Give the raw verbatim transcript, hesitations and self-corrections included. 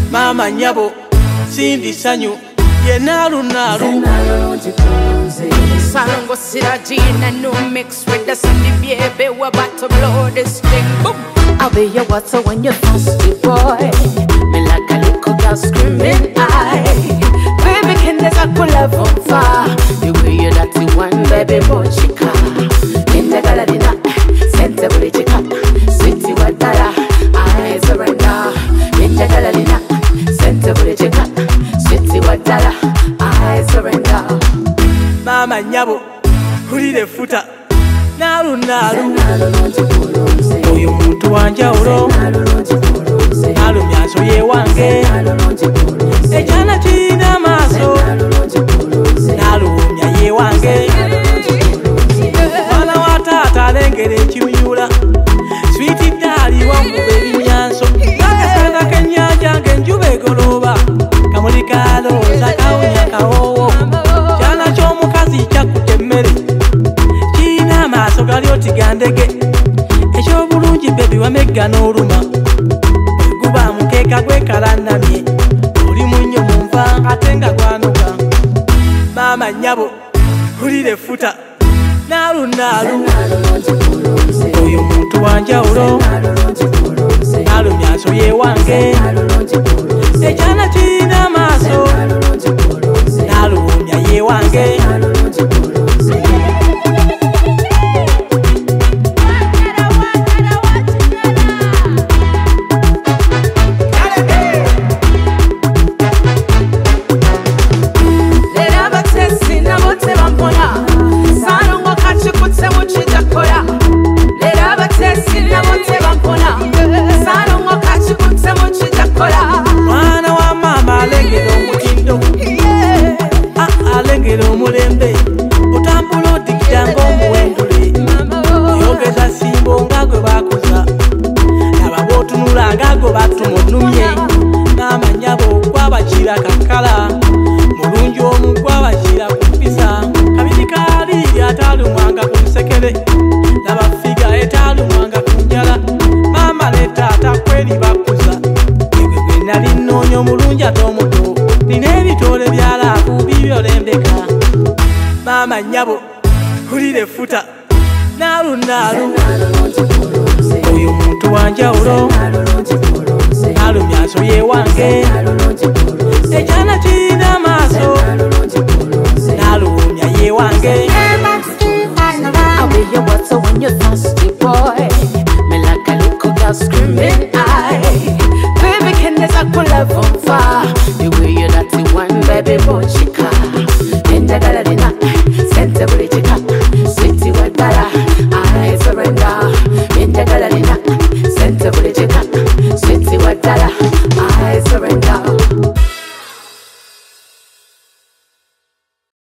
Mama nyabo sindi sanyu ye nalu nalu Salongo Sirajina no mix with the Cindy baby. We're about to blow this thing. Boom. I'll be your water when you're thirsty, boy. Me like a little girl screaming, aye. Baby, can there's a cool love on fire. The way you're dirty one, baby, boy, chica. In the galadina, sente buri chica. Sweetie wadara, I surrender. In the galadina, sente buri chica. Sweetie wadara, I surrender. Mama nyabo hulire futa nalu nalu oyo muntu wanjawulo nalu myanso ye wange ekyana kirina maaso nalu umya ye wange mwana wa taata alengera ekimyula switi ddaali wankuba ebimyanso nakasanga k'ennyanja ng'enjuba egolooba kamuli kalooza kawunya kawoowo kyana ky'omukazi kyakutte emmere kirina amaaso gali oti gandege eky'obulungi bebi wamegga n'oluma guba mukeeka gwekalanamye oli munnyo mu nva ate nga gwanuka maama nnyabo hulire futa naalu naalu oyo muntu wanjawulo naalu myanso ye wange ekyana kirina amaaso naalu umya ye wange mwana wa mama alengera omutindo alengera omulembe otambula odigida ng'omuwendule oyogeza simbo nga gwe bakuza naba bootunula nga gwe batumunumye n'amanyabo gwabakira kakala mulungi omu gwabakira ku mpisa kabiri kaali ataalumwanga ku nsekere nabafiga etaalumwanga ku njala maama ne taata kweri bakuza egwe gwe nali nnoonya omulungi ate omuto nina ebitole byalaavu bibyolembeka maama nnyabo hulire futa naalu naalu oyo muntu wanjawulo naalu myanso ye wange